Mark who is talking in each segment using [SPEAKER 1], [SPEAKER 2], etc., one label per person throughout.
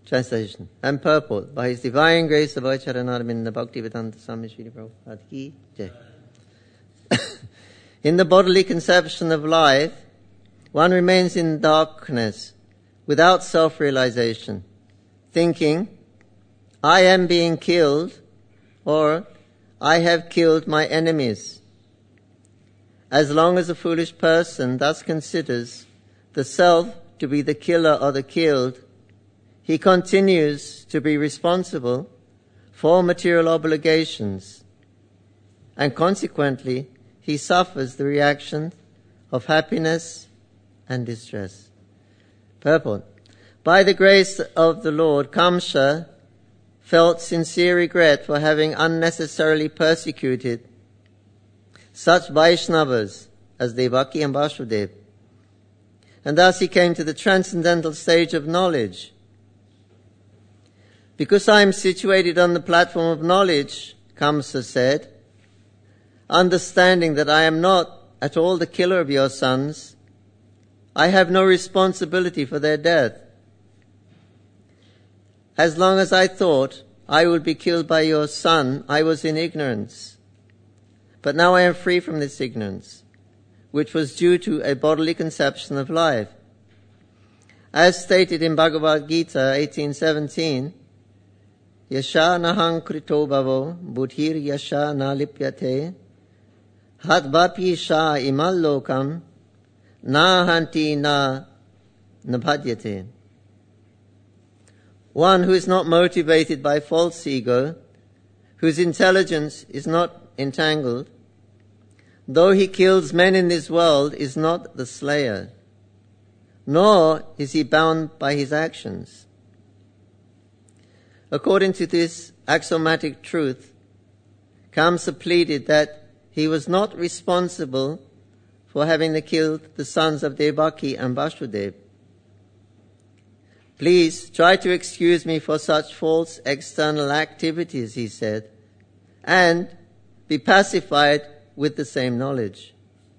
[SPEAKER 1] Translation and purport. By His divine grace, the Vacharanarvinda Bhaktivedanta Swami Srila Prabhupada Ki Jai. In the bodily conception of life, one remains in darkness without self-realization, thinking, I am being killed, or I have killed my enemies. As long as a foolish person thus considers the self to be the killer or the killed, he continues to be responsible for material obligations, and consequently he suffers the reaction of happiness and distress. Purport. By the grace of the Lord, Kamsa felt sincere regret for having unnecessarily persecuted such Vaishnavas as Devaki and Vasudev. And thus he came to the transcendental stage of knowledge. Because I am situated on the platform of knowledge, Kamsa said, understanding that I am not at all the killer of your sons, I have no responsibility for their death. As long as I thought I would be killed by your son, I was in ignorance. But now I am free from this ignorance, which was due to a bodily conception of life. As stated in Bhagavad Gita 18:17, Yasha nahang krito bhavo buddhir yasha na lipyate hatvapi sha imal lokam na hanti na nabhadyate. One who is not motivated by false ego, whose intelligence is not entangled, though he kills men in this world, is not the slayer, nor is he bound by his actions. According to this axiomatic truth, Kamsa pleaded that he was not responsible for having killed the sons of Devaki and Vasudev. Please try to excuse me for such false external activities, he said, and be pacified with the same knowledge.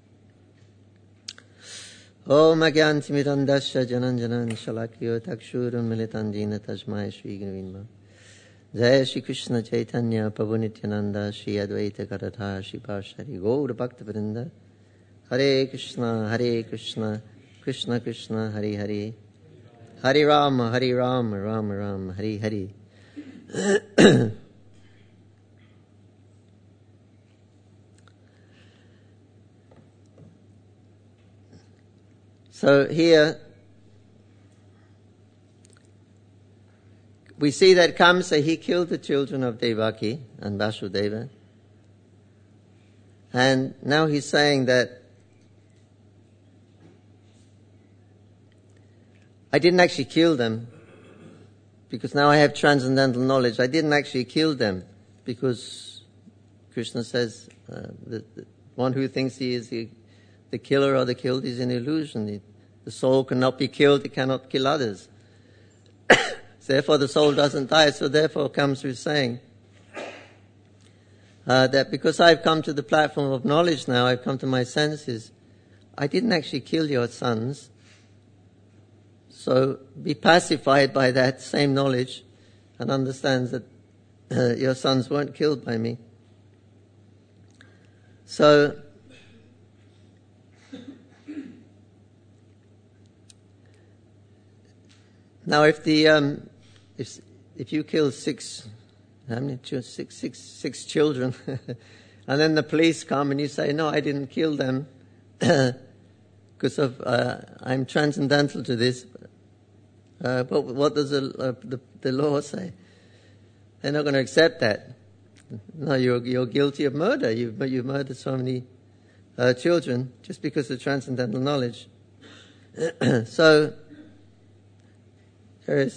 [SPEAKER 1] Om Agyantimirandasya Jananjanan Shalakyo Takshurun Militandina Tajmai Shri Guruvinma. Jai Shri Krishna Chaitanya Prabhu Nityananda Shri Advaita Garadha Shri Parshari Gaur Bhakta Vrinda. Hare Krishna, Krishna Krishna, Hare Hare. Hare Rama, Rama Rama, Hare Hare. So here we see that Kamsa, he killed the children of Devaki and Vasudeva. And now he's saying that I didn't actually kill them because now I have transcendental knowledge. I didn't actually kill them because Krishna says the one who thinks he is the killer or the killed is an illusion. The soul cannot be killed, it cannot kill others. Therefore the soul doesn't die. So therefore comes through saying that because I've come to the platform of knowledge now, I've come to my senses, I didn't actually kill your sons. So be pacified by that same knowledge and understand that your sons weren't killed by me. So now if you kill six children and then the police come and you say, no, I didn't kill them because of I'm transcendental to this. But what does the law say? They're not going to accept that. No, you're guilty of murder. You've murdered so many children just because of transcendental knowledge. So there is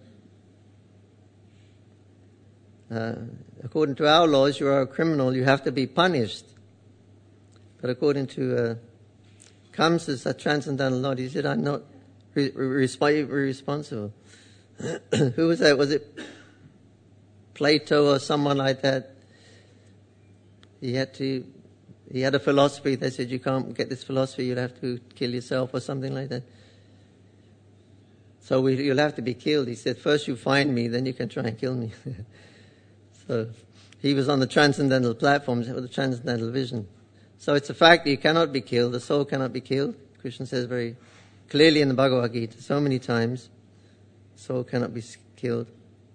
[SPEAKER 1] according to our laws, you are a criminal. You have to be punished. But according to Kamsa's transcendental knowledge, he said, I'm not responsible. Who was that? Was it Plato or someone like that? He had a philosophy. They said, you can't get this philosophy, you'll have to kill yourself or something like that. So you'll have to be killed. He said, first you find me, then you can try and kill me. So he was on the transcendental platform with the transcendental vision. So it's a fact that you cannot be killed. The soul cannot be killed. Krishna says very clearly in the Bhagavad Gita so many times, the soul cannot be killed.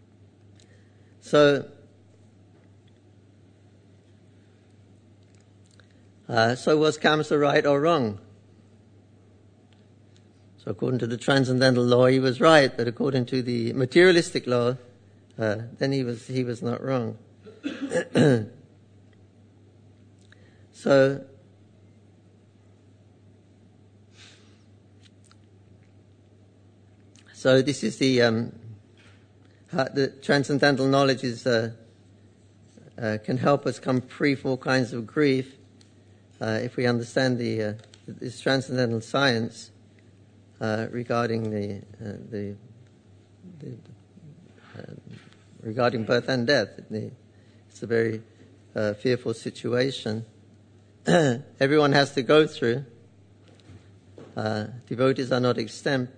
[SPEAKER 1] So was Kamsa right or wrong? So according to the transcendental law, he was right, but according to the materialistic law, then he was not wrong. So this is the transcendental knowledge is can help us come free from all kinds of grief if we understand this transcendental science regarding regarding birth and death. It's a very fearful situation. Everyone has to go through. Devotees are not exempt.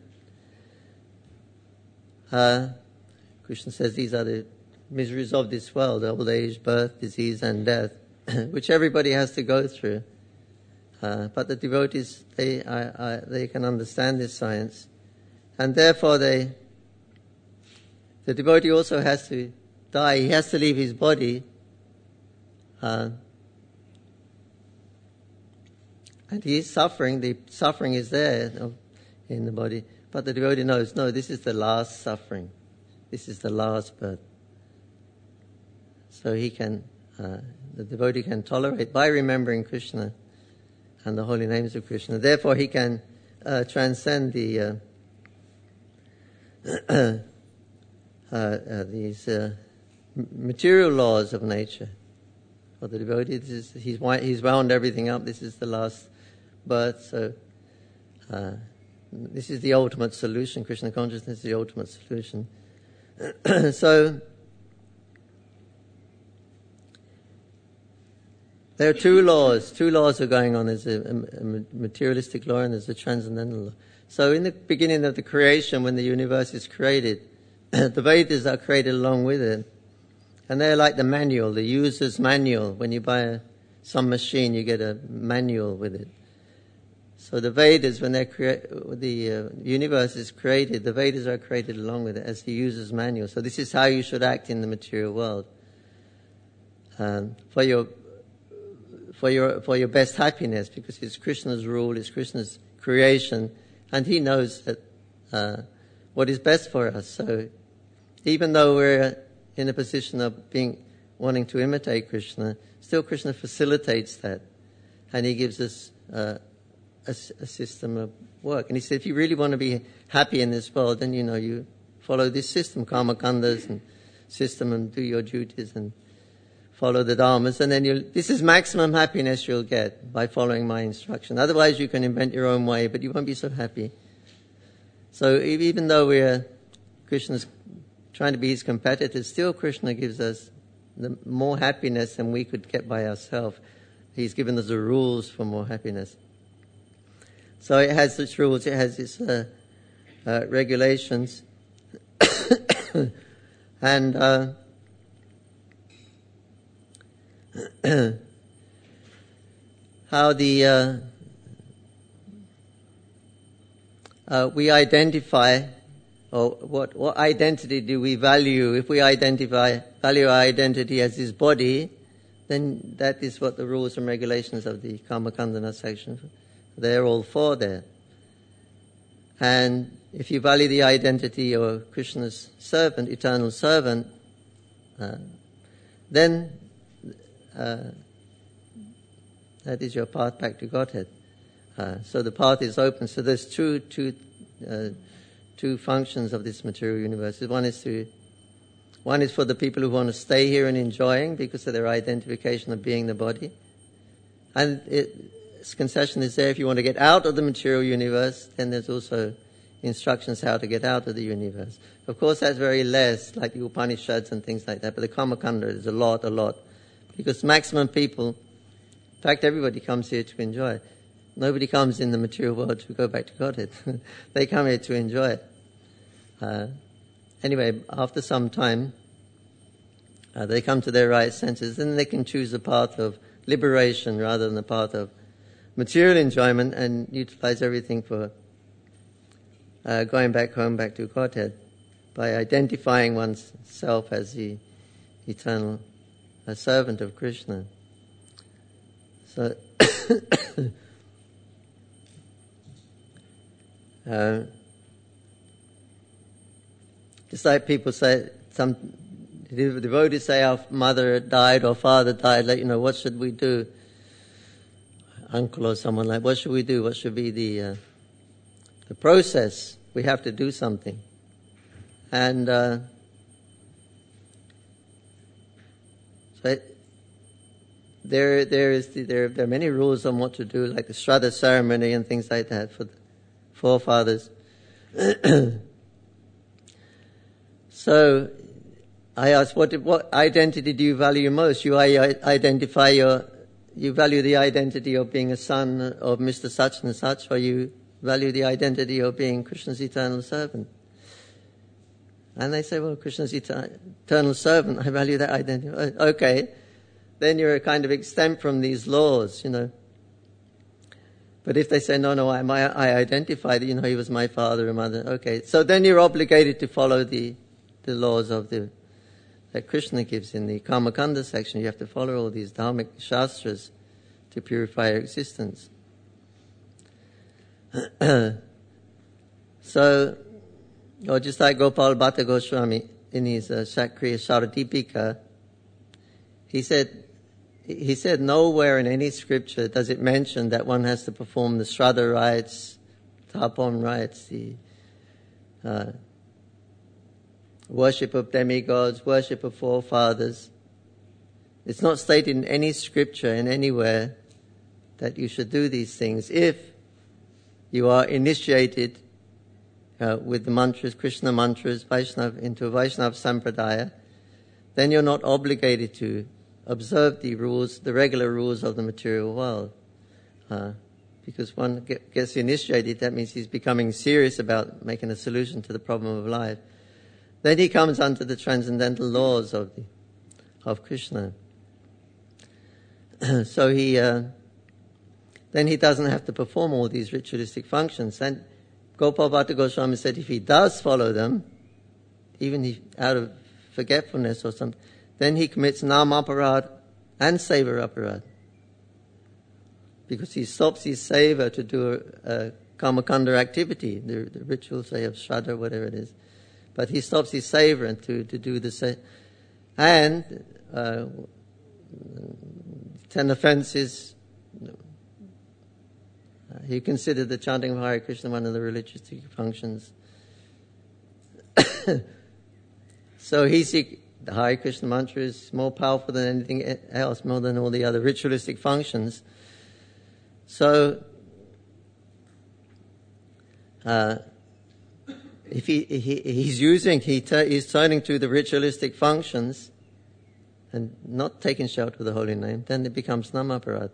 [SPEAKER 1] Krishna says these are the miseries of this world: old age, birth, disease, and death, which everybody has to go through. But the devotees, they can understand this science, and therefore the devotee also has to die. He has to leave his body, and he is suffering. The suffering is there in the body, but the devotee knows, no, this is the last suffering. This is the last birth. So the devotee can tolerate by remembering Krishna and the holy names of Krishna. Therefore, he can transcend the these material laws of nature. For the devotee, he's wound everything up. This is the last birth. So this is the ultimate solution. Krishna consciousness is the ultimate solution. So there are two laws. Two laws are going on. There's a materialistic law and there's a transcendental law. So in the beginning of the creation, when the universe is created, the Vedas are created along with it. And they're like the manual, the user's manual. When you buy some machine, you get a manual with it. So the Vedas, when the universe is created, the Vedas are created along with it as the user's manual. So this is how you should act in the material world. For your best happiness, because it's Krishna's rule, it's Krishna's creation, and he knows that what is best for us. So even though we're in a position of wanting to imitate Krishna, still Krishna facilitates that, and he gives us a system of work. And he said, if you really want to be happy in this world, then you follow this system, karma kandas and system, and do your duties and follow the dharmas, and then this is maximum happiness you'll get by following my instruction. Otherwise you can invent your own way, but you won't be so happy. So even though Krishna's trying to be his competitors, still Krishna gives us more happiness than we could get by ourselves. He's given us the rules for more happiness. So it has its rules, it has its regulations. And how we identify, or what identity do we value? If we value our identity as this body, then that is what the rules and regulations of the Karma Kandana section, they're all for there. And if you value the identity of Krishna's servant, eternal servant, then that is your path back to Godhead. So the path is open. So there's two functions of this material universe. One is for the people who want to stay here and enjoying because of their identification of being the body. And its concession is there. If you want to get out of the material universe, then there's also instructions how to get out of the universe. Of course, that's very less, like the Upanishads and things like that. But the Karma Kanda is a lot. Because maximum people, in fact, everybody comes here to enjoy. Nobody comes in the material world to go back to Godhead. They come here to enjoy it. Anyway, after some time, they come to their right senses, then they can choose a path of liberation rather than a path of material enjoyment and utilize everything for going back home, back to Godhead, by identifying oneself as the eternal servant of Krishna. So, just like people say, some devotees say, our mother died or father died, what should we do? Uncle or someone like, what should we do? What should be the process? We have to do something. And so there are many rules on what to do, like the Shraddha ceremony and things like that for the forefathers. So I asked, what identity do you value most? You value the identity of being a son of Mr. Such and Such, or you value the identity of being Krishna's eternal servant? And they say, well, Krishna's eternal servant, I value that identity. Okay, then you're kind of exempt from these laws, But if they say, no, I identify that, he was my father and mother, okay. So then you're obligated to follow the laws of that Krishna gives in the Karmakanda section. You have to follow all these dharmic shastras to purify your existence. So, or just like Gopal Bhatta Goswami in his Shakriya Sharadipika, he said nowhere in any scripture does it mention that one has to perform the Shraddha rites, Tapam rites, the worship of demigods, worship of forefathers. It's not stated in any scripture in anywhere that you should do these things. If you are initiated with the mantras, Krishna mantras, into a Vaishnava Sampradaya, then you're not obligated to observe the regular rules of the material world. Because one gets initiated, that means he's becoming serious about making a solution to the problem of life. Then he comes under the transcendental laws of Krishna. So then he doesn't have to perform all these ritualistic functions. And Gopal Bhatta Goswami said if he does follow them, even out of forgetfulness or something, then he commits namaparad and seva aparad. Because he stops his seva to do a karmakanda activity, the ritual, say, of Shraddha, whatever it is. But he stops his seva to do the seva. And 10 offenses, he considered the chanting of Hare Krishna one of the religious functions. So the Hare Krishna mantra is more powerful than anything else, more than all the other ritualistic functions. So, if he's turning to the ritualistic functions and not taking shelter of the holy name, then it becomes namaparad.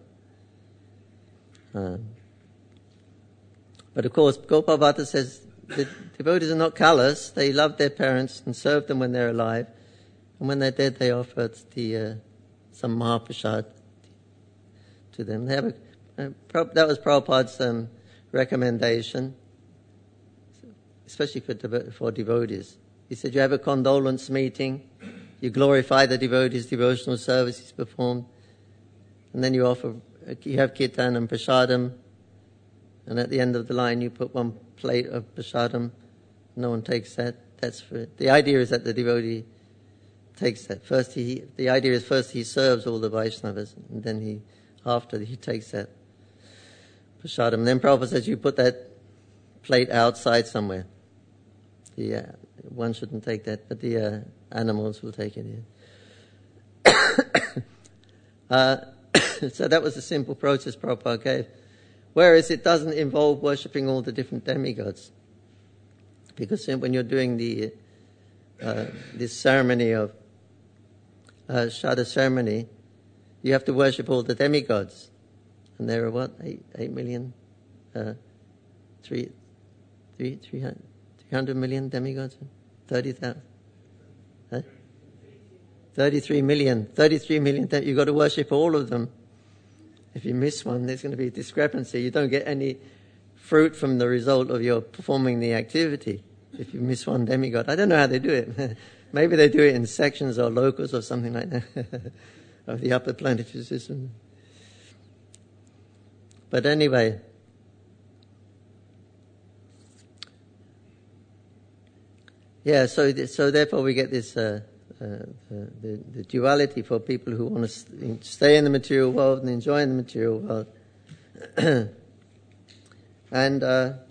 [SPEAKER 1] But of course, Gopal Bhatta says the devotees are not callous. They love their parents and serve them when they're alive. And when they're dead, they offer some Mahaprasad to them. They have that was Prabhupada's recommendation, especially for devotees. He said, you have a condolence meeting, you glorify the devotees' devotional services performed, and then you have kirtan and prasadam, and at the end of the line you put one plate of prasadam. No one takes that. That's for it. The idea is that the devotee takes that. The idea is first he serves all the Vaishnavas, and then after he takes that prasadam. Then Prabhupada says you put that plate outside somewhere. One shouldn't take that, but the animals will take it. So that was the simple process Prabhupada gave. Whereas it doesn't involve worshipping all the different demigods. Because when you're doing this ceremony of Shraddha ceremony, you have to worship all the demigods. And there are 8 million? 300 300 million demigods? 30,000? Huh? 33 million. 33 million. You've got to worship all of them. If you miss one, there's going to be a discrepancy. You don't get any fruit from the result of your performing the activity if you miss one demigod. I don't know how they do it. Maybe they do it in sections or locus or something like that of the upper planetary system. But anyway, yeah. So therefore, we get this the duality for people who want to stay in the material world and enjoy in the material world, and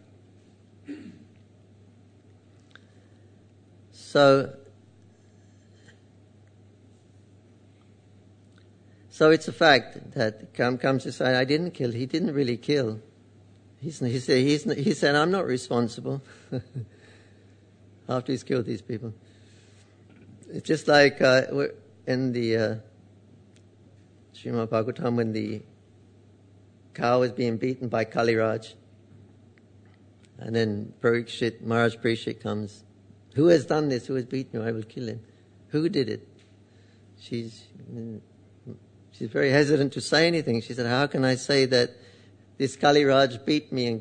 [SPEAKER 1] So it's a fact that comes to say, I didn't kill. He didn't really kill. He said, I'm not responsible. After he's killed these people, it's just like in the Srimad Bhagavatam when the cow was being beaten by Kaliraj, and then Maharaj Parikshit comes. Who has done this? Who has beaten you? I will kill him. Who did it? She's very hesitant to say anything. She said, how can I say that this Kaliraj beat me?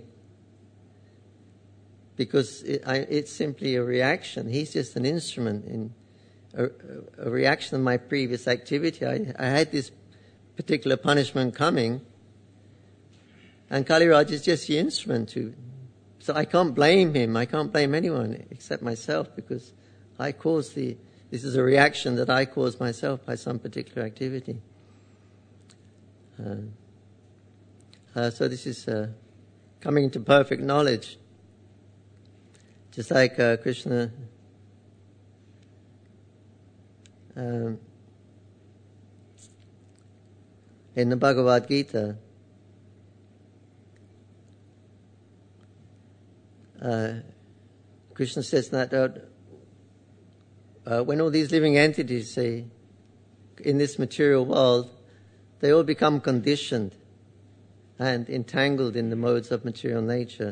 [SPEAKER 1] Because it's simply a reaction. He's just an instrument in a reaction of my previous activity. I had this particular punishment coming, and Kaliraj is just the instrument to. So I can't blame him. I can't blame anyone except myself, because I caused this is a reaction that I caused myself by some particular activity. So this is coming into perfect knowledge. Just like Krishna in the Bhagavad Gita, Krishna says that when all these living entities say in this material world, they all become conditioned and entangled in the modes of material nature.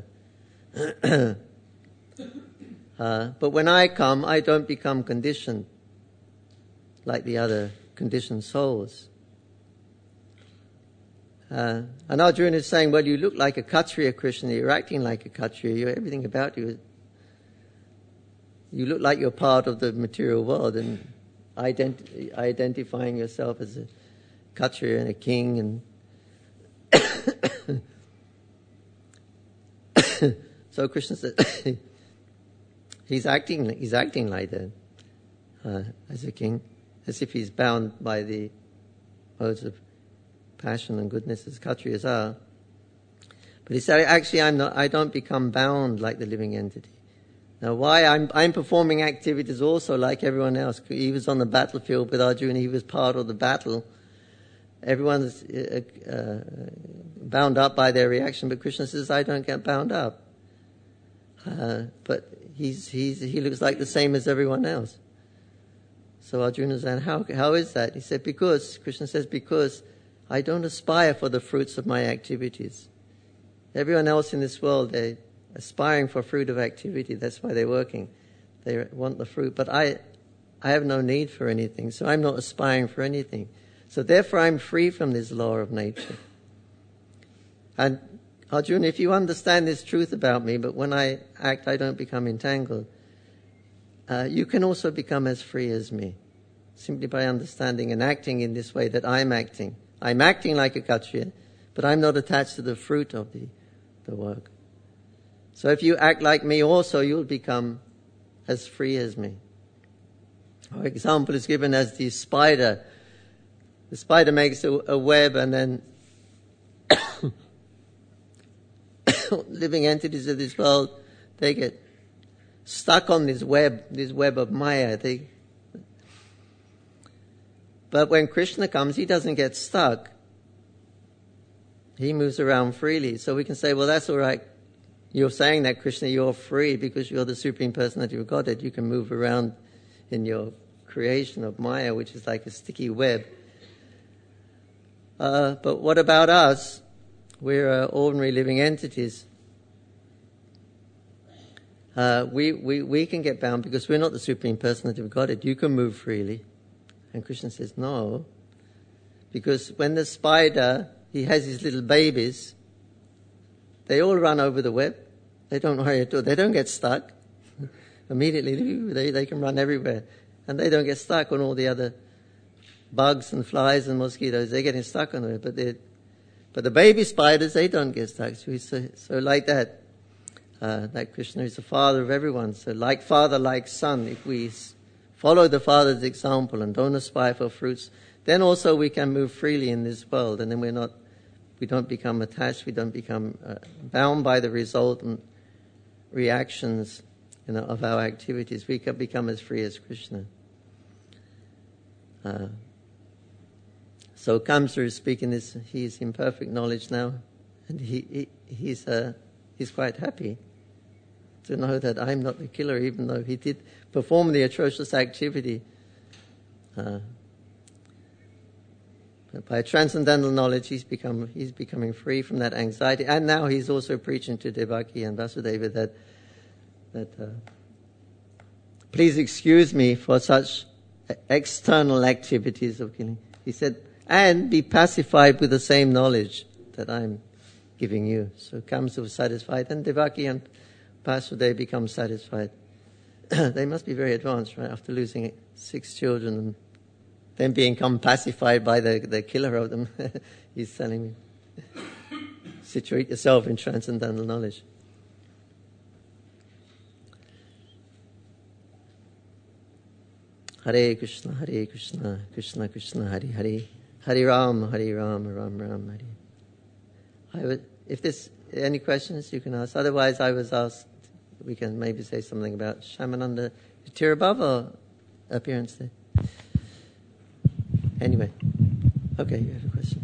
[SPEAKER 1] But when I come, I don't become conditioned like the other conditioned souls. And Arjuna is saying, well, you look like a Kshatriya, Krishna, you're acting like a Kshatriya, everything about you, you look like you're part of the material world, and identifying yourself as a Kshatriya and a king, and so Krishna says he's acting like that as a king, as if he's bound by the modes of passion and goodness as Kshatriyas are. But he said, actually, I don't become bound like the living entity. Now, why? I'm performing activities also like everyone else. He was on the battlefield with Arjuna. He was part of the battle. Everyone's bound up by their reaction, but Krishna says, I don't get bound up. But he looks like the same as everyone else. So Arjuna said, how is that? He said, Krishna says, because I don't aspire for the fruits of my activities. Everyone else in this world, they're aspiring for fruit of activity. That's why they're working. They want the fruit. But I have no need for anything, so I'm not aspiring for anything. So therefore I'm free from this law of nature. And Arjuna, if you understand this truth about me, but when I act I don't become entangled, you can also become as free as me, simply by understanding and acting in this way that I'm acting. I'm acting like a Kshatriya, but I'm not attached to the fruit of the work. So if you act like me also, you'll become as free as me. Our example is given as the spider. The spider makes a web, and then living entities of this world, they get stuck on this web of Maya. But when Krishna comes, he doesn't get stuck. He moves around freely. So we can say, well, that's all right. You're saying that, Krishna, you're free because you're the Supreme Personality of Godhead. You can move around in your creation of Maya, which is like a sticky web. But what about us? We're ordinary living entities. we can get bound because we're not the Supreme Personality of Godhead. You can move freely. And Krishna says, no. Because when the spider, he has his little babies, they all run over the web. They don't worry at all. They don't get stuck. Immediately, they can run everywhere. And they don't get stuck on all the other bugs and flies and mosquitoes. They're getting stuck on it. But the baby spiders, they don't get stuck. So like that. That Krishna is the father of everyone. So like father, like son, if we follow the father's example and don't aspire for fruits, then also we can move freely in this world. And then we don't become attached, we don't become bound by the resultant reactions of our activities. We can become as free as Krishna. So Kamsa is speaking this, he's in perfect knowledge now, and he's quite happy to know that I'm not the killer, even though he did perform the atrocious activity. But by transcendental knowledge, he's becoming free from that anxiety, and now he's also preaching to Devaki and Vasudeva that please excuse me for such external activities of killing. He said, and be pacified with the same knowledge that I'm giving you. So Kamsa was satisfied, and Devaki and Vasudeva become satisfied. They must be very advanced, right? After losing 6 children and then become pacified by the killer of them. He's telling me, situate yourself in transcendental knowledge. Hare Krishna, Krishna Krishna, Hare Hare, Hare Ram, Ram Ram, Hare. If there's any questions, you can ask. Otherwise, I was asked, we can maybe say something about Shamananda Tirabhava appearance there. Anyway, okay, you have a question.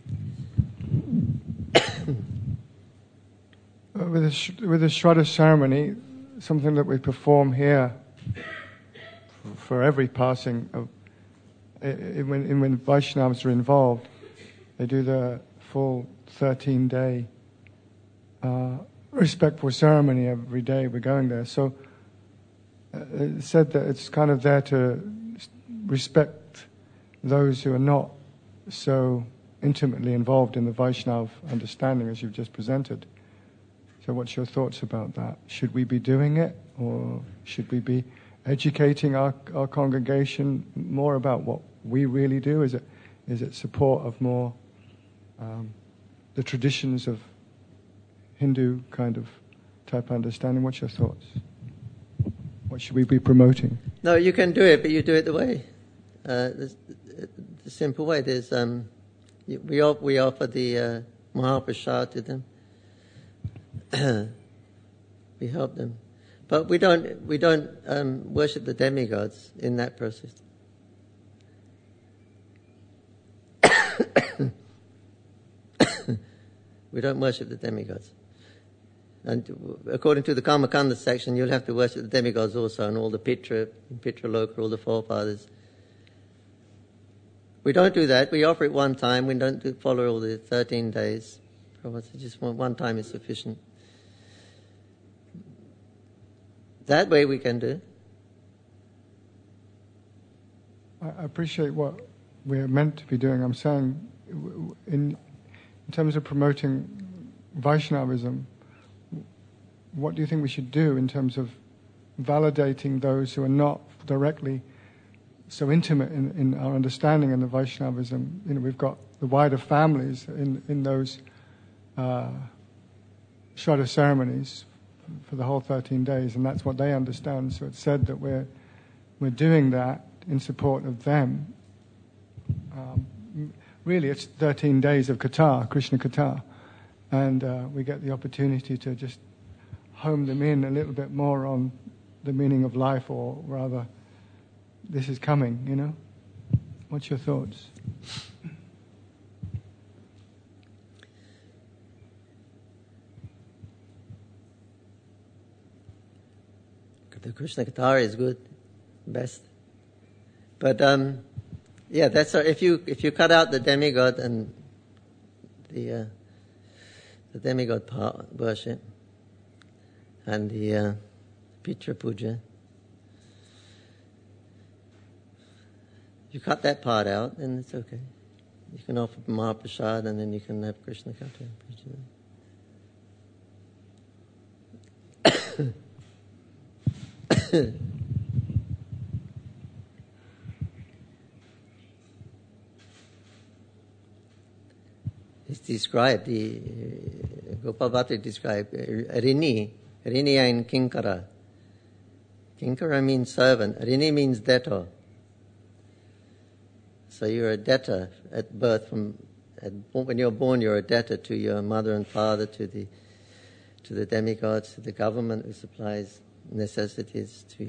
[SPEAKER 2] With the Shraddha ceremony, something that we perform here for every passing of, when Vaishnavas are involved, they do the full 13-day respectful ceremony every day we're going there. So it's said that it's kind of there to respect those who are not so intimately involved in the Vaishnav understanding as you've just presented. So what's your thoughts about that? Should we be doing it, or should we be educating our congregation more about what we really do? Is it support of more the traditions of Hindu kind of type understanding? What's your thoughts? What should we be promoting?
[SPEAKER 1] No, you can do it, but you do it the way, the simple way. There's we offer the Mahaprasad to them. We help them, but we don't worship the demigods in that process. We don't worship the demigods. And according to the Karmakanda section, you'll have to worship the demigods also, and all the Pitra Loka, all the forefathers. We don't do that. We offer it one time. We don't follow all the 13 days. Just one time is sufficient. That way we can do.
[SPEAKER 2] I appreciate what we're meant to be doing. I'm saying, in terms of promoting Vaishnavism, what do you think we should do in terms of validating those who are not directly so intimate in our understanding in the Vaishnavism? You know, we've got the wider families in those Shraddha ceremonies for the whole 13 days, and that's what they understand. So it's said that we're doing that in support of them. Really, it's 13 days of Katha, Krishna Katha, and we get the opportunity to just home them in a little bit more on the meaning of life, or rather, this is coming, you know? What's your thoughts?
[SPEAKER 1] The Krishna Katha is good, best. But yeah, that's if you cut out the demigod and the demigod part worship and the Pitra Puja. You cut that part out, then it's okay. You can offer Mahaprasad and then you can have Krishna Katha. It's described, Gopal Bhatta described Rini and Kinkara. Kinkara means servant, Rini means debtor. So you're a debtor at birth. When you're born, you're a debtor to your mother and father, to the demigods, to the government who supplies necessities, to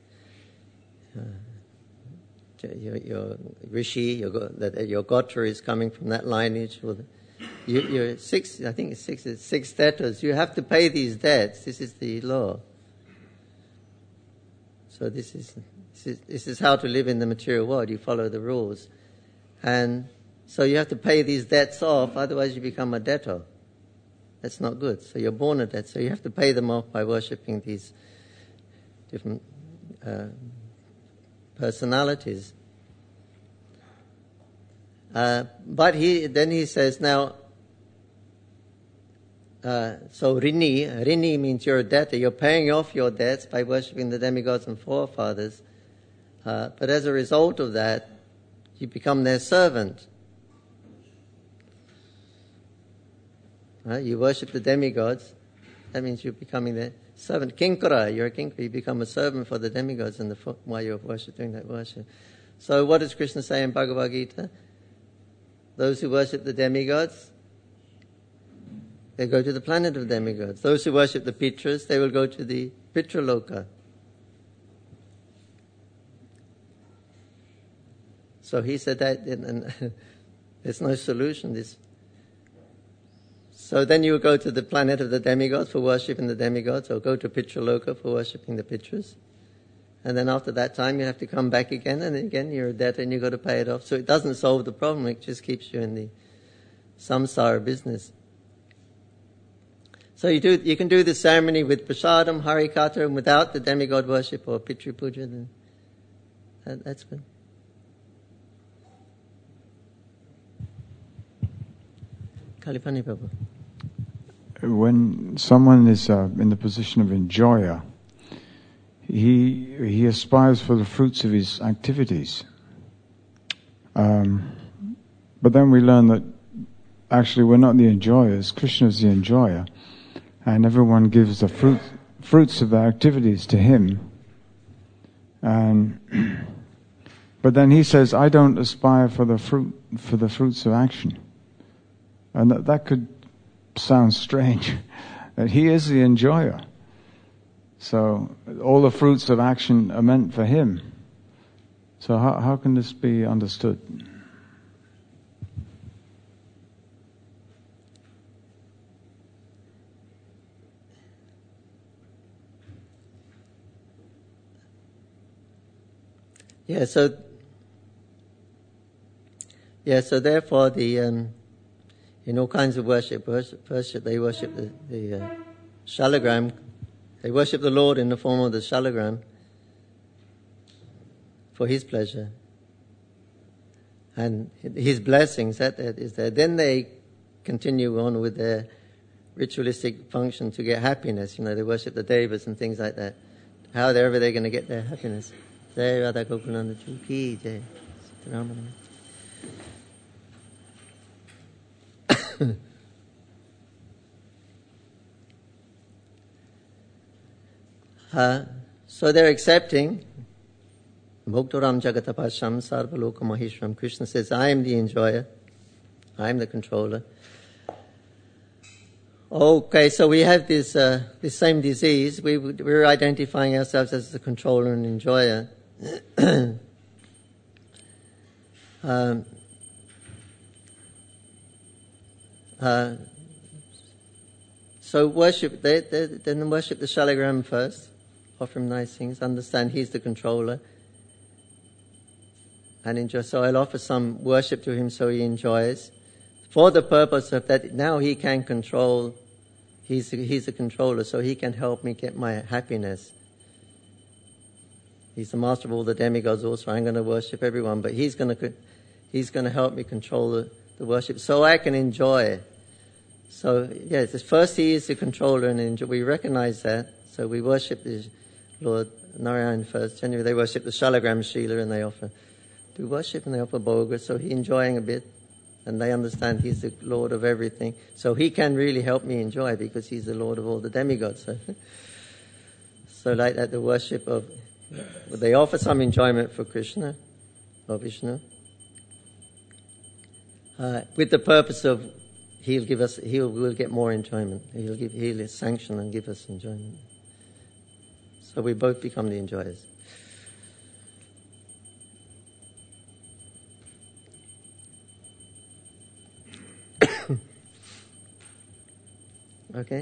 [SPEAKER 1] your rishi, your gotra is coming from that lineage. You're six debtors. You have to pay these debts. This is the law. So this is how to live in the material world. You follow the rules. And so you have to pay these debts off, otherwise you become a debtor. That's not good. So you're born a debt. So you have to pay them off by worshipping these different personalities. But he says now, so Rini means you're a debtor. You're paying off your debts by worshipping the demigods and forefathers. But as a result of that, you become their servant. You worship the demigods. That means you're becoming their servant. Kinkara, you're a kinkara. You become a servant for the demigods while you're doing that worship. So what does Krishna say in Bhagavad Gita? Those who worship the demigods, they go to the planet of demigods. Those who worship the Pitras, they will go to the Pitraloka. So he said that, and there's no solution. So then you will go to the planet of the demigods for worshipping the demigods, or go to Pitraloka for worshipping the Pitras. And then after that time you have to come back again, and again you're a debtor and you've got to pay it off. So it doesn't solve the problem, it just keeps you in the samsara business. So you can do the ceremony with prasadam, harikatha, and without the demigod worship or pitri puja, then that's good. Kalipani Prabhu.
[SPEAKER 2] When someone is in the position of enjoyer, he aspires for the fruits of his activities. But then we learn that actually we're not the enjoyers, Krishna is the enjoyer, and everyone gives the fruits of their activities to him. But then he says, I don't aspire for the fruits of action. And that could sound strange, that he is the enjoyer. So all the fruits of action are meant for him. So how can this be understood?
[SPEAKER 1] So therefore in all kinds of worship they worship the shalagram. They worship the Lord in the form of the shalagram for His pleasure and His blessings. That is there. Then they continue on with their ritualistic function to get happiness. They worship the devas and things like that. However they're going to get their happiness. Jai Radha Gokunanda Ki Jai. So they're accepting Bhoktaram Jagatapasham Sarvaloka Maheshwaram. Krishna says, I am the enjoyer, I am the controller. Okay, so we have this same disease. We're identifying ourselves as the controller and enjoyer. So worship, then worship the shalagram first, offer him nice things, understand he's the controller, and enjoy. So I'll offer some worship to him so he enjoys, for the purpose of that now he can control, he's a controller, so he can help me get my happiness. He's the master of all the demigods also. I'm going to worship everyone, but he's going to help me control the worship so I can enjoy. So, yes, first he is the controller and we recognize that. So we worship the Lord Narayan first. Generally they worship the Shalagram Shila and they offer Bhoga. So he's enjoying a bit and they understand he's the Lord of everything. So he can really help me enjoy because he's the Lord of all the demigods. So like that, the worship of, they offer some enjoyment for Krishna or Vishnu. With the purpose of we'll get more enjoyment. He'll sanction and give us enjoyment. So we both become the enjoyers. Okay?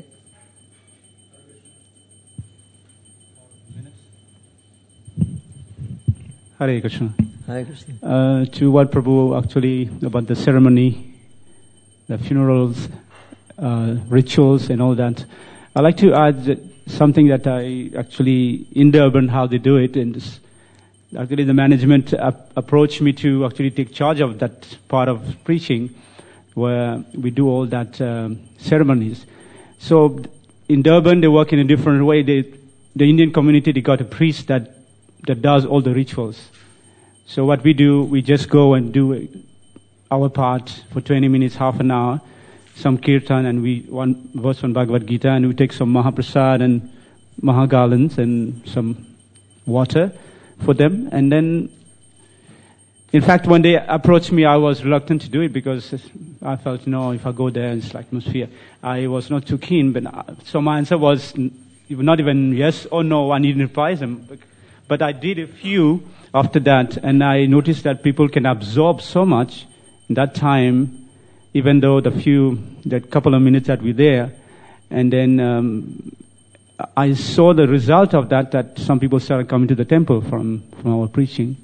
[SPEAKER 3] Hare Krishna.
[SPEAKER 1] Hare Krishna.
[SPEAKER 3] To what Prabhu actually about the ceremony, the funerals, rituals and all that. I'd like to add something that I actually, in Durban, how they do it. And actually the management approached me to actually take charge of that part of preaching where we do all that ceremonies. So in Durban, they work in a different way. The Indian community, they got a priest that does all the rituals. So what we do, we just go and do our part for 20 minutes, half an hour, some kirtan, and one verse from Bhagavad Gita, and we take some Mahaprasad and Mahagarlands and some water for them. And then, in fact, when they approached me, I was reluctant to do it because I felt, if I go there, it's like atmosphere. I was not too keen, so my answer was not even yes or no. I didn't advise them. But I did a few after that, and I noticed that people can absorb so much in that time, even though that couple of minutes that we're there. And then I saw the result of that some people started coming to the temple from our preaching.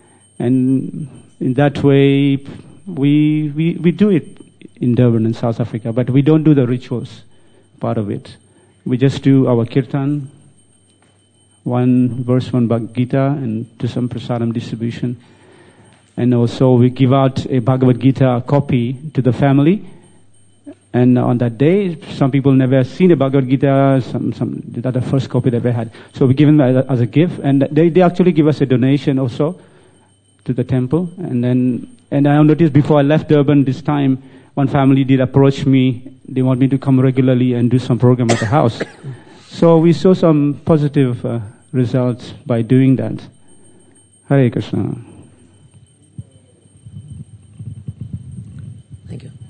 [SPEAKER 3] And in that way, we do it in Durban and South Africa, but we don't do the rituals part of it. We just do our kirtan, one verse from Bhagavad Gita, and do some prasadam distribution. And also we give out a Bhagavad Gita copy to the family. And on that day, some people never seen a Bhagavad Gita, that the first copy they ever had. So we give them as a gift, and they actually give us a donation also to the temple. And I noticed before I left Durban this time, one family did approach me. They want me to come regularly and do some program at the house. So we saw some positive results by doing that. Hare Krishna.
[SPEAKER 1] Thank you.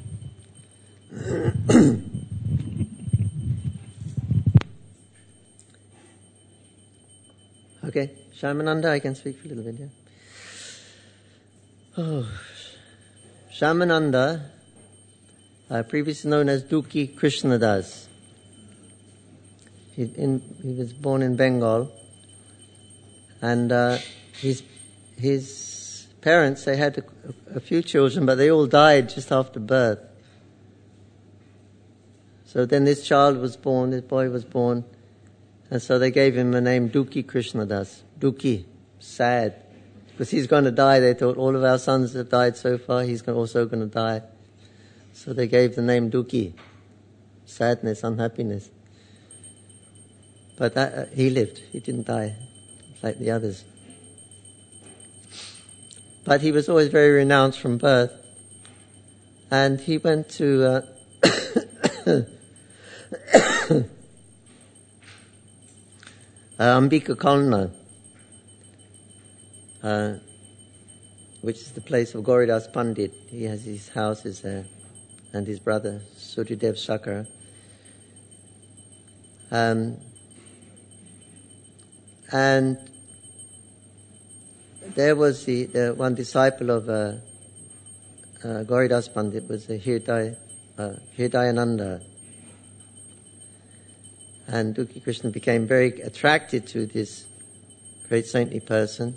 [SPEAKER 1] Okay, Shamananda, I can speak for a little bit, yeah. Shamananda, previously known as Dukhi Krishnadas. He was born in Bengal, and his parents, they had a few children, but they all died just after birth. So then this child was born, this boy was born, and so they gave him the name Dukhi Krishnadas. Dukhi, sad, because he's going to die. They thought all of our sons have died so far, he's also going to die. So they gave the name Dukhi, sadness, unhappiness. But he lived. He didn't die like the others. But he was always very renounced from birth. And he went to Ambika Kalna, which is the place of Gauridas Pandit. He has his houses there, and his brother Suryadev Shakara. And there was the one disciple of Gauridas Pandit was Hirdayananda. And Dukhi Krishna became very attracted to this great saintly person.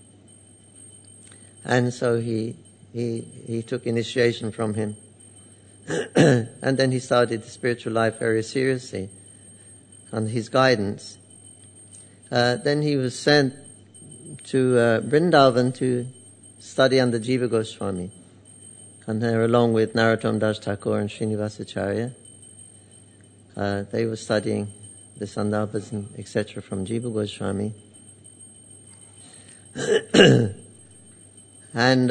[SPEAKER 1] And so he took initiation from him. And then he started the spiritual life very seriously under his guidance. Then he was sent Vrindavan to study under Jiva Goswami. And there, along with Narottam Das Thakur and Srinivasacharya, they were studying the Sandarbhas and etc. from Jiva Goswami. And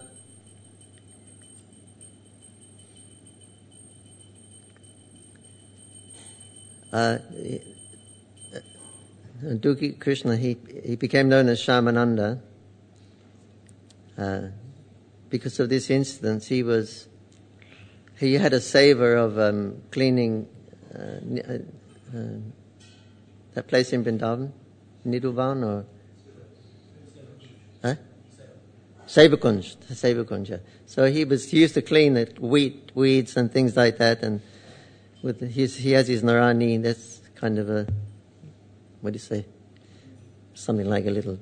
[SPEAKER 1] Dukhi Krishna, he became known as Shyamananda. Because of this incident, he had a savor of cleaning that place in Vrindavan, Nidhuvan or Sevakunj. Yeah. So he used to clean it, weeds and things like that, and he has his Narani. That's kind of a, what do you say? Something like a little,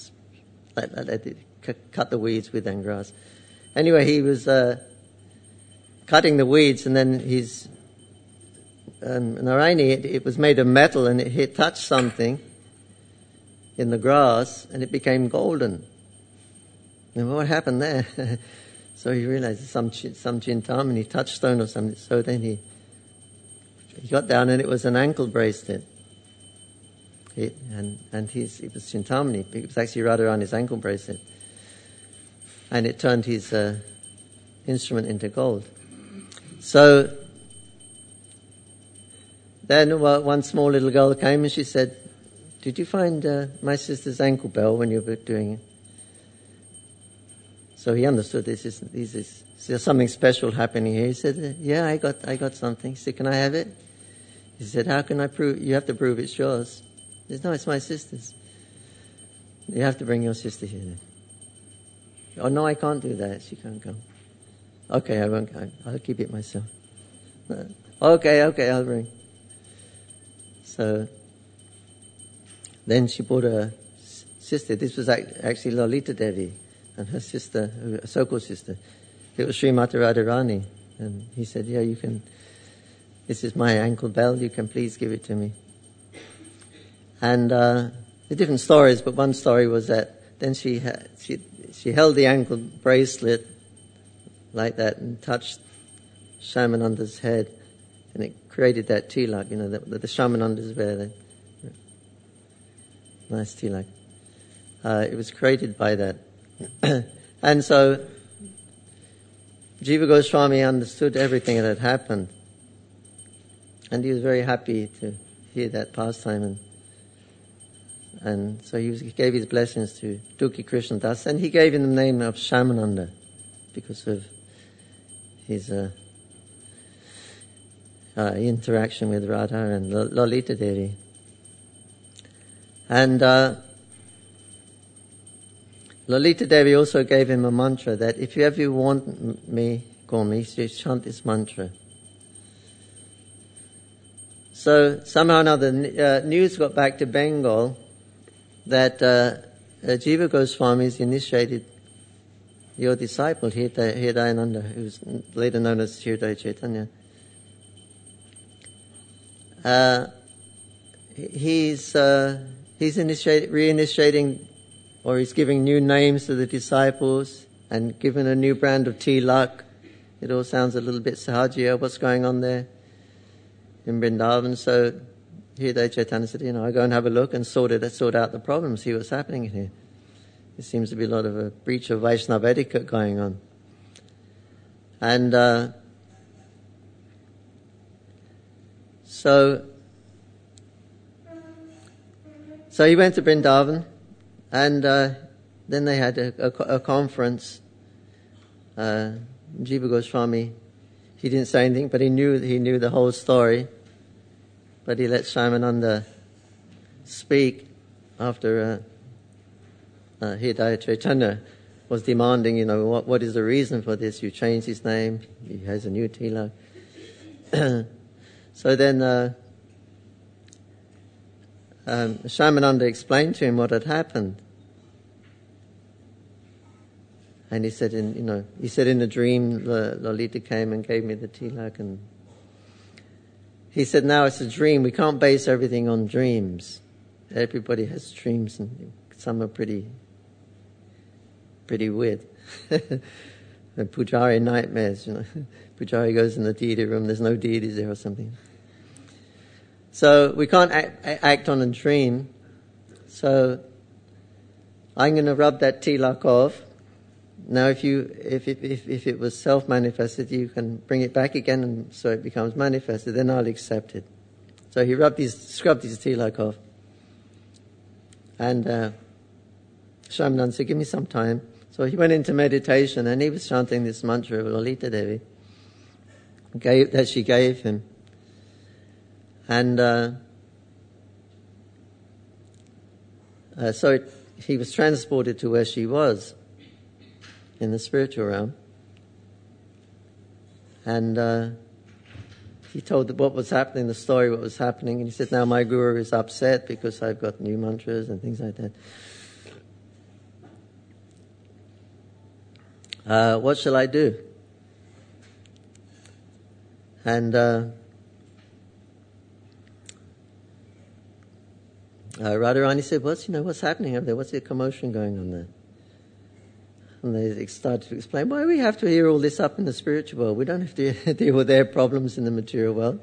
[SPEAKER 1] cut the weeds with and grass. Anyway, he was cutting the weeds, and then his Narayani, it was made of metal, and it touched something in the grass, and it became golden. And what happened there? So he realized some Chintamani touchstone or something. So then he got down, and it was an ankle bracelet. It was Chintamani. It was actually right around his ankle bracelet. And it turned his instrument into gold. So then one small little girl came and she said, "Did you find my sister's ankle bell when you were doing it?" So he understood this is something special happening here. He said, "Yeah, I got something." He said, "Can I have it?" He said, "How can I prove? You have to prove it's yours." He said, "No, it's my sister's." "You have to bring your sister here then." "Oh, no, I can't do that. She can't come." "Okay, I won't go. I'll keep it myself." Okay, I'll bring. So then she brought her sister. This was actually Lalita Devi and her sister, a so-called sister. It was Srimati Radharani. And he said, "Yeah, you can. This is my ankle bell. You can please give it to me." And the different stories, but one story was that then she held the ankle bracelet like that and touched Shyamananda's head, and it created that tilak, the Shyamanandas wear. That nice tilak. It was created by that. And so Jiva Goswami understood everything that had happened, and he was very happy to hear that pastime, and so he gave his blessings to Dukhi Krishna Das, and he gave him the name of Shyamananda because of his interaction with Radha and Lalita Devi. And Lalita Devi also gave him a mantra that if you ever want me, call me, so chant this mantra. So somehow or another, news got back to Bengal that Jiva Goswami initiated your disciple, Hridayananda, who was later known as Hridaya Chaitanya. He's reinitiating, or he's giving new names to the disciples and given a new brand of tilak. It all sounds a little bit sahajiya, what's going on there in Vrindavan. So Hridaya Chaitanya said, I'll go and have a look and sort out the problem, see what's happening here. There seems to be a lot of a breach of Vaishnava etiquette going on. And so he went to Vrindavan, and then they had a conference. Jiva Goswami, he didn't say anything, but he knew the whole story. But he let Shyamananda speak after Hridaya Chaitanya was demanding, what is the reason for this? You changed his name. He has a new tilak. So then Shyamananda explained to him what had happened. And he said, in a dream, Lalita came and gave me the tilak, and he said, now it's a dream. We can't base everything on dreams. Everybody has dreams, and some are pretty pretty weird. The Pujari nightmares, Pujari goes in the deity room, there's no deities there or something. So we can't act on a dream. So I'm going to rub that tilak off. Now if it was self-manifested, you can bring it back again and so it becomes manifested, then I'll accept it. So he scrubbed his tilak off. And Shyamananda said, give me some time. So he went into meditation and he was chanting this mantra of Lalita Devi that she gave him. And so he was transported to where she was in the spiritual realm. And he told what was happening, the story, what was happening. And he said, now my guru is upset because I've got new mantras and things like that. What shall I do? And Radharani said, what's happening over there? What's the commotion going on there? And they started to explain, why do we have to hear all this up in the spiritual world? We don't have to deal with their problems in the material world.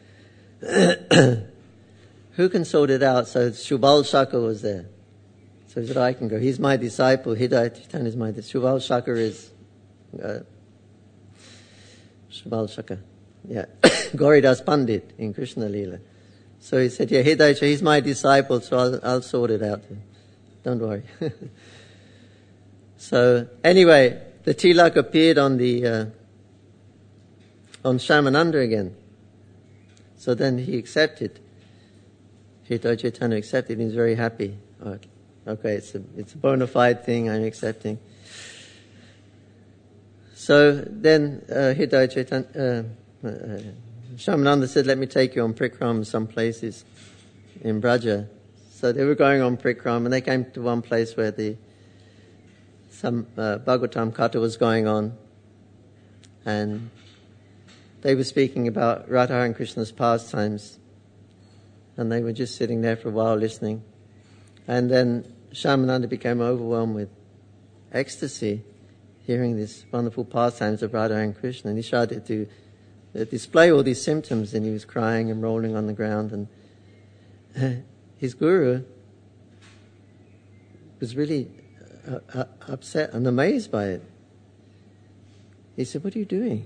[SPEAKER 1] Who can sort it out? So Shubal Shaka was there. So he said, I can go. He's my disciple. Hidayat Chaitanya is my disciple. Shubal Shaka is Shubal Shaka. Yeah. Gauridas Pandit in Krishna Leela. So he said, yeah, Hidayat, he's my disciple, so I'll sort it out. Don't worry. So anyway, the tilak appeared on Shyamananda again. So then he accepted. Hidayat Chaitanya accepted. He was very happy. Okay, it's a bona fide thing. I'm accepting. So then Hidayat Chaitanya, Shyamananda said, let me take you on Prikram some places in Braja. So they were going on Prikram and they came to one place where some Bhagavatam Katha was going on, and they were speaking about Radha and Krishna's pastimes, and they were just sitting there for a while listening. And then Shyamananda became overwhelmed with ecstasy, hearing these wonderful pastimes of Radha and Krishna, and he started to display all these symptoms, and he was crying and rolling on the ground, and his guru was really upset and amazed by it. He said, what are you doing?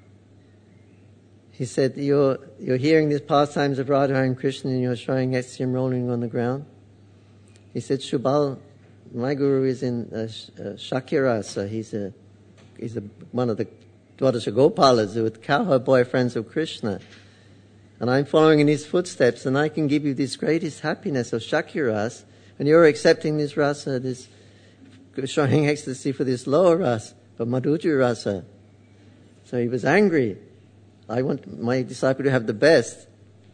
[SPEAKER 1] He said, you're hearing these pastimes of Radha and Krishna and you're showing ecstasy and rolling on the ground. He said, Shubal, my guru is in Shakirasa. He's one of the Dwadasha Gopalas, who are the cowherd boyfriends of Krishna. And I'm following in his footsteps, and I can give you this greatest happiness of Shakiras, and you're accepting this rasa, this showing ecstasy for this lower rasa, for Madhurya rasa. So he was angry. I want my disciple to have the best.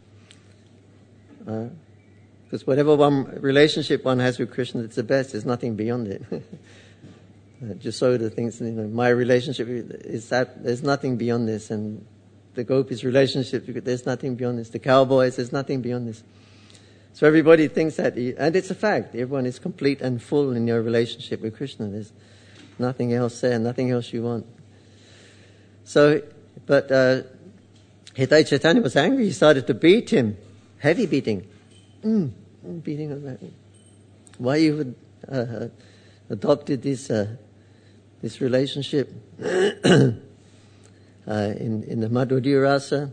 [SPEAKER 1] Because whatever relationship one has with Krishna, it's the best. There's nothing beyond it. Jasoda thinks, my relationship is that, there's nothing beyond this. And the gopis' relationship, there's nothing beyond this. The cowboys, there's nothing beyond this. So everybody thinks that, and it's a fact. Everyone is complete and full in your relationship with Krishna. There's nothing else there, nothing else you want. So, but Hidayat Chaitanya was angry. He started to beat him, heavy beating, beating on that. Why you adopted this relationship in the Madhurya rasa?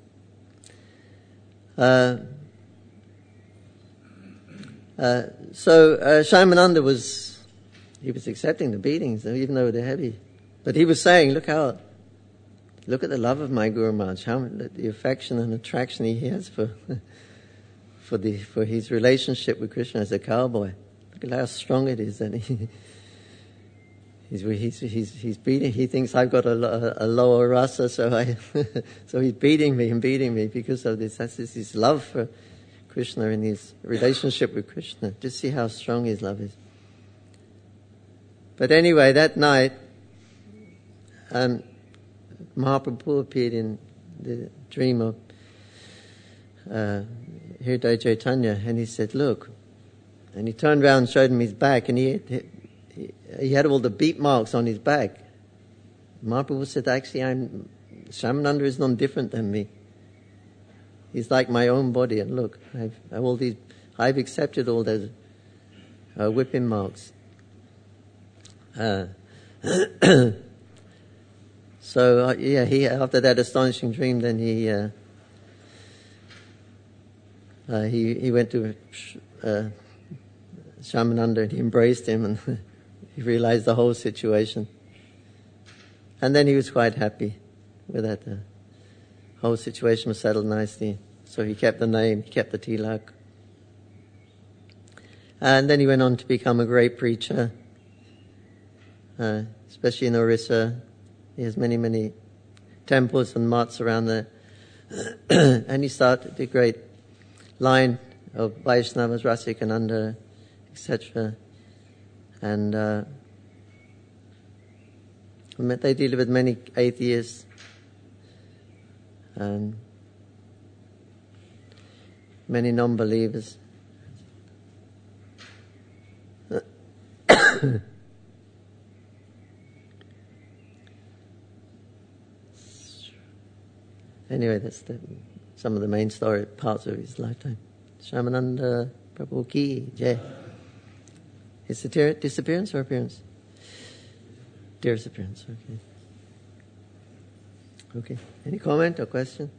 [SPEAKER 1] So Shyamananda was accepting the beatings, even though they're heavy. But he was saying, look at the love of my Guru Maharaj, the affection and attraction he has for his relationship with Krishna as a cowboy. Look at how strong it is. And he's beating. He thinks I've got a lower rasa, so he's beating me because of this. That's his love for Krishna and his relationship with Krishna. Just see how strong his love is. But anyway, that night, Mahaprabhu appeared in the dream of Hridaya Chaitanya, and he said, look, and he turned around and showed him his back, and he had all the beat marks on his back. Mahaprabhu said, actually, Shyamananda is no different than me. He's like my own body, and look, I've accepted all those whipping marks. So he after that astonishing dream, then he went to Shyamananda and he embraced him, and he realized the whole situation. And then he was quite happy with that. The whole situation was settled nicely. So he kept the name, he kept the tilak. And then he went on to become a great preacher, especially in Orissa. He has many, many temples and mats around there. And he started a great line of Vaishnavas, Rasikananda, etc. And they deal with many atheists and many non-believers. Anyway, that's some of the main story parts of his lifetime. Shyamananda Prabhu Ki Jai. His disappearance or appearance? Disappearance, okay. Okay. Any comment or question?